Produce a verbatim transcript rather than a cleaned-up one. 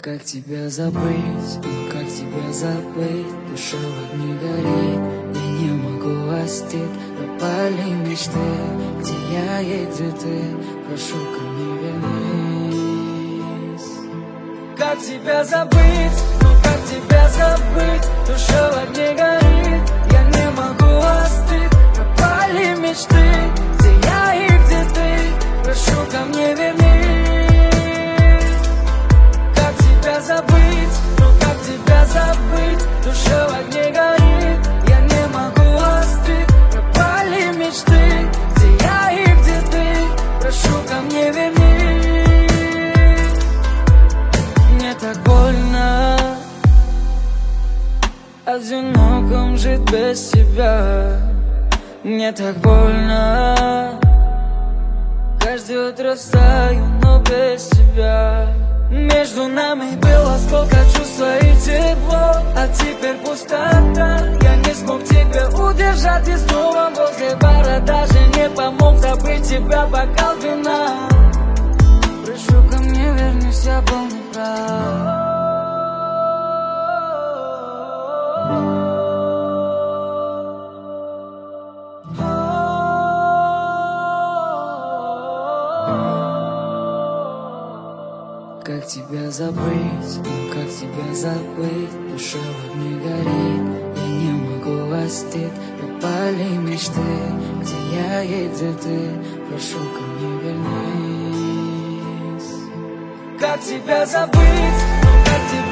Как тебя забыть, ну как тебя забыть? Душа в огне горит, я не могу остыть. Пропали мечты, где я и где ты? Прошу, ко мне вернись. Как тебя забыть, ну как тебя забыть? Душа в огне горит, я не могу остыть. Пропали мечты, где я и где ты? Прошу, ко мне вернись. Забыть, ну как тебя забыть? Душа в огне горит, я не могу остыть. Пропали мечты, где я и где ты? Прошу, ко мне вернись. Мне так больно одиноком жить без тебя. Мне так больно каждое утро встаю, но без тебя. Между нами было столько чувства и тепло, а теперь пустота. Я не смог тебя удержать и снова возле бара даже не помог забыть тебя бокал вина. Прошу, ко мне вернись, я был неправ. Как тебя забыть, ну как тебя забыть? Душа в огне горит, я не могу остыть. Пропали мечты, где я и где ты? Прошу, ко мне вернись. Как тебя забыть, ну как тебя